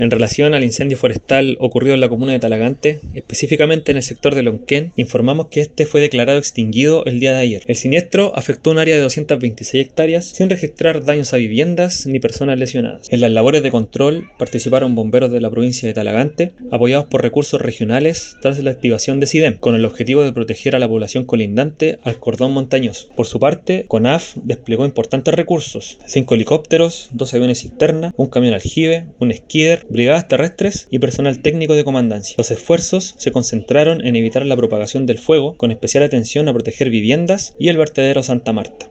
En relación al incendio forestal ocurrido en la comuna de Talagante, específicamente en el sector de Lonquén, informamos que este fue declarado extinguido el día de ayer. El siniestro afectó un área de 226 hectáreas sin registrar daños a viviendas ni personas lesionadas. En las labores de control participaron bomberos de la provincia de Talagante, apoyados por recursos regionales tras la activación de SIDEM, con el objetivo de proteger a la población colindante al cordón montañoso. Por su parte, CONAF desplegó importantes recursos: 5 helicópteros, 2 aviones cisterna, un camión aljibe, un skidder, brigadas terrestres y personal técnico de comandancia. Los esfuerzos se concentraron en evitar la propagación del fuego, con especial atención a proteger viviendas y el vertedero Santa Marta.